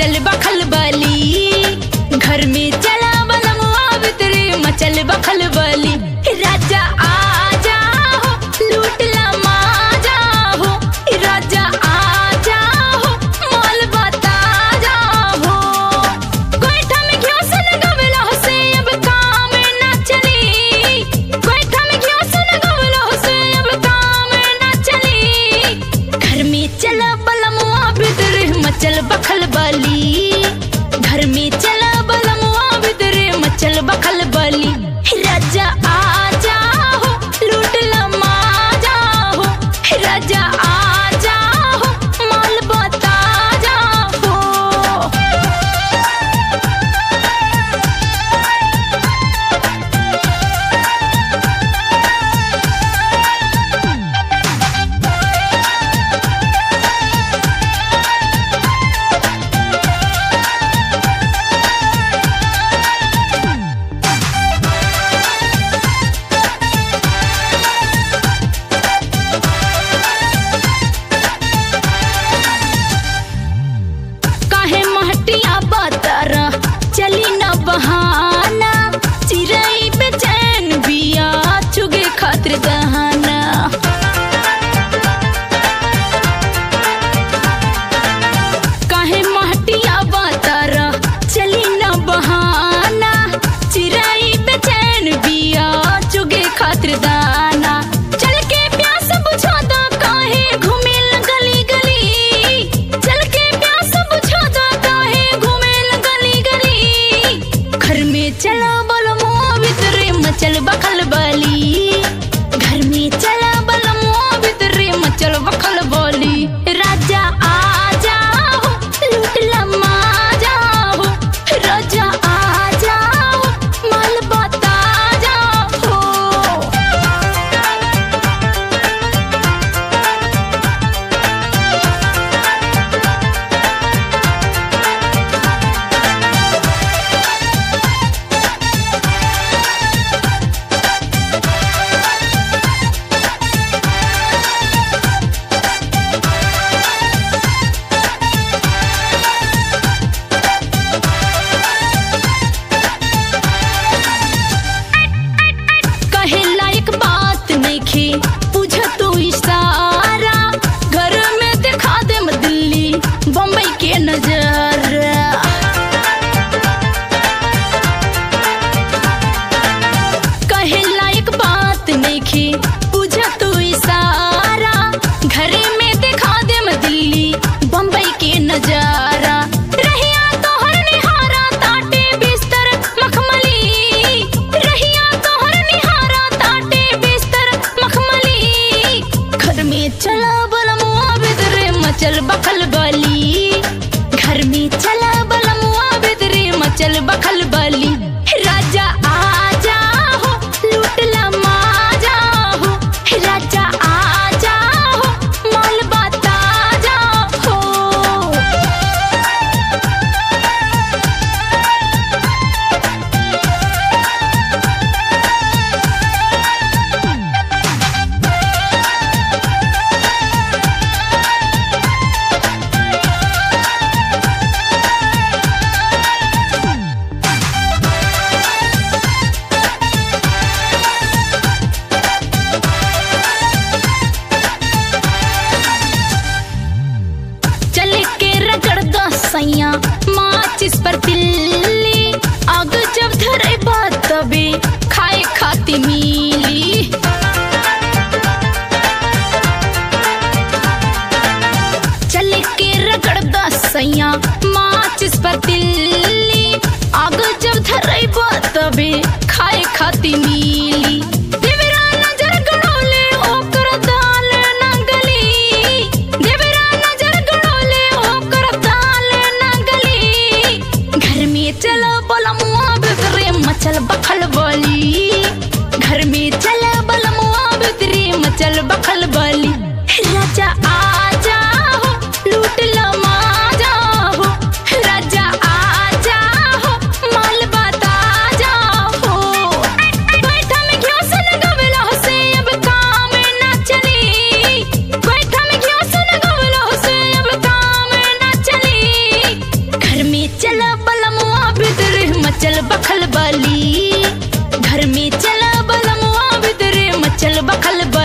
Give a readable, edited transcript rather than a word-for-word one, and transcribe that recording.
मचल बखल बली। घर में चला बलमुआ भितरे मचल बखल बली। राजा आ जाओ लूट ला माजा हो, राजा आ जाओ माल बता जाओ। गोईठा में घियो सन गवला से अब काम न चली, गोईठा में घियो सन गवला से अब काम न चली। घर में चला बलमुआ भितरे मचल बखल बली। घर में चला बलमुआ भितरे मचल बखल बली। राजा आ जाओ लूट ला माजा हो, राजा आ जाओ माल बता जाओ। काहे महटिया बतरा चली न बहाना, चिरई बेचैन बिया चुगे खातिर दहाना। काहे महटिया बतरा चली न बहाना, चिरई बेचैन बिया चुगे खातिर दाना। चल के प्यास बुझा दो काहे घूमेल गली गली, चल के प्यास बुझा दो काहे घूमेल गली गली। घर में चला बलमुआ भितरे मचल बखल बली। घर में चला बलमुआ भितरे मचल बखल बली। राजा आ जाओ लूट ला माजा हो, राजा आ जाओ माल बता जाओ। कहे लायक बात नइखे बुझ तू इशारा, घर में दिखा दे दिल्ली बम्बई के नजारा। कहे लायक बात नइखे बुझ तू इशारा, घर में दिखा दे दिल्ली बम्बई के नजारा। रहिया तोहर निहारा ताटे बिस्तर मखमली, रहिया तोहर निहारा ताटे बिस्तर मखमली। घर में चला बलमुआ भितरे मचल बखल बली। घर में चला बलमुआ भितरे मचल बखल बली। राजा आ जाओ लूट ला माजा हो, राजा आ जाओ माल बता जाओ। चल के रगड़ दो सैया माचिस पर तिल्ली, आग जब धरे बात तबे खाए खाती मिली। चल के रगड़ दो सैया माचिस पर तिल्ली, आग जब धरे बात तबे खाए खाती मिली। देवरा नजर गड़ोले ओकर दाल ना गली, देवरा नजर गड़ोले ओकर दाल ना गली। घर में चला बलमुआ भितरे मचल बखल बली। घर में चला बलमुआ भितरे मचल बखल बली। राजा आ जाओ लूट ला माजा हो, राजा आ जाओ माल बता जाओ। गोईठा में घियो सन गवला से अब काम न चली, गोईठा में घियो सन गवला से अब काम न चली। घर चला बलमुआ भीतरे मचल बखल बली, घर में चला बलमुआ भीतरे मचल बखल बली।